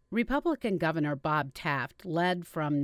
Republican Governor Bob Taft led from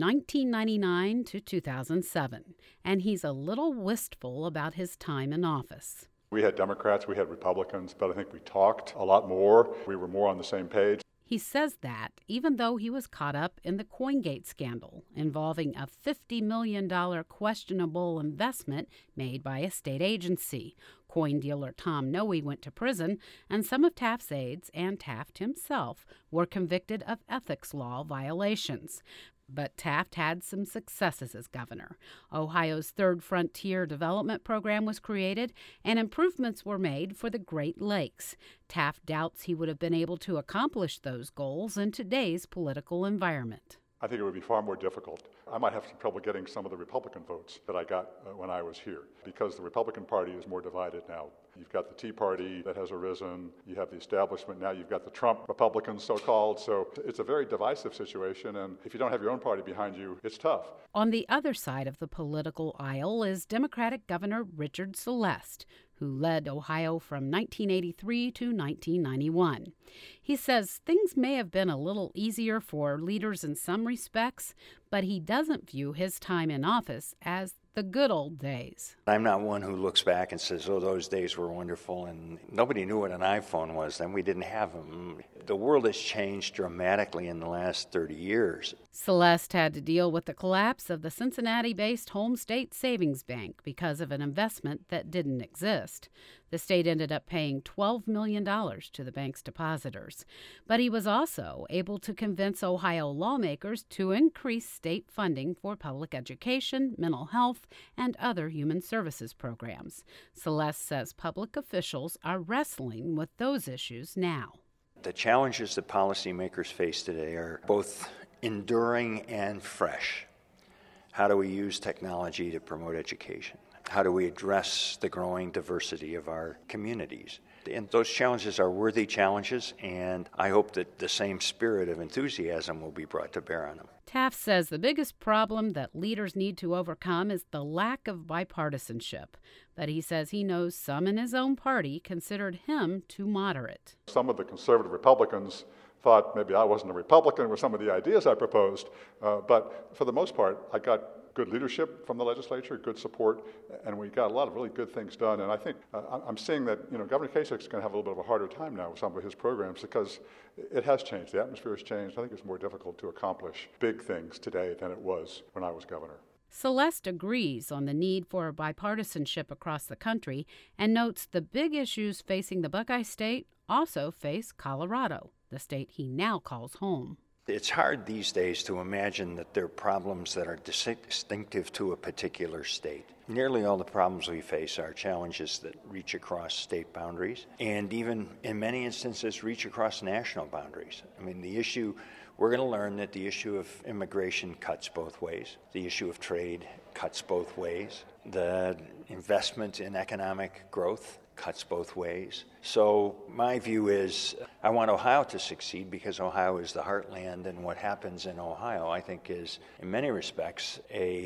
1999 to 2007, and he's a little wistful about his time in office. We had Democrats, we had Republicans, but I think we talked a lot more. We were more on the same page. He says that even though he was caught up in the Coingate scandal involving a $50 million questionable investment made by a state agency. Coin dealer Tom Noe went to prison, and some of Taft's aides and Taft himself were convicted of ethics law violations. But Taft had some successes as governor. Ohio's Third Frontier Development Program was created, and improvements were made for the Great Lakes. Taft doubts he would have been able to accomplish those goals in today's political environment. I think it would be far more difficult. I might have some trouble getting some of the Republican votes that I got when I was here, because the Republican Party is more divided now. You've got the Tea Party that has arisen, you have the establishment, now you've got the Trump Republicans, so-called, so it's a very divisive situation, and if you don't have your own party behind you, it's tough. On the other side of the political aisle is Democratic Governor Richard Celeste, who led Ohio from 1983 to 1991. He says things may have been a little easier for leaders in some respects, but he doesn't view his time in office as the good old days. I'm not one who looks back and says, oh, those days were wonderful, and nobody knew what an iPhone was then. We didn't have them. The world has changed dramatically in the last 30 years. Celeste had to deal with the collapse of the Cincinnati-based Home State Savings Bank because of an investment that didn't exist. The state ended up paying $12 million to the bank's depositors. But he was also able to convince Ohio lawmakers to increase state funding for public education, mental health, and other human services programs. Celeste says public officials are wrestling with those issues now. The challenges that policymakers face today are both enduring and fresh. How do we use technology to promote education? How do we address the growing diversity of our communities? And those challenges are worthy challenges, and I hope that the same spirit of enthusiasm will be brought to bear on them. Taft says the biggest problem that leaders need to overcome is the lack of bipartisanship. But he says he knows some in his own party considered him too moderate. Some of the conservative Republicans thought maybe I wasn't a Republican with some of the ideas I proposed, but for the most part, I got good leadership from the legislature, good support, and we got a lot of really good things done. And I think I'm seeing that Governor Kasich is going to have a little bit of a harder time now with some of his programs because it has changed. The atmosphere has changed. I think it's more difficult to accomplish big things today than it was when I was governor. Celeste agrees on the need for bipartisanship across the country and notes the big issues facing the Buckeye State also face Colorado, the state he now calls home. It's hard these days to imagine that there are problems that are distinctive to a particular state. Nearly all the problems we face are challenges that reach across state boundaries and even, in many instances, reach across national boundaries. I mean, we're going to learn that the issue of immigration cuts both ways. The issue of trade cuts both ways. The investment in economic growth cuts both ways. So my view is I want Ohio to succeed because Ohio is the heartland, and what happens in Ohio, I think, is in many respects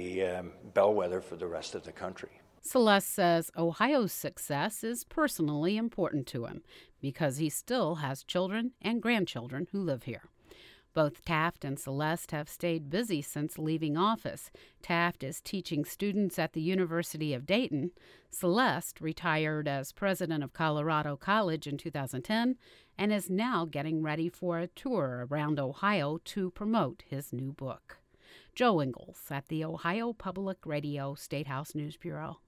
a bellwether for the rest of the country. Celeste says Ohio's success is personally important to him because he still has children and grandchildren who live here. Both Taft and Celeste have stayed busy since leaving office. Taft is teaching students at the University of Dayton. Celeste retired as president of Colorado College in 2010 and is now getting ready for a tour around Ohio to promote his new book. Joe Ingles at the Ohio Public Radio Statehouse News Bureau.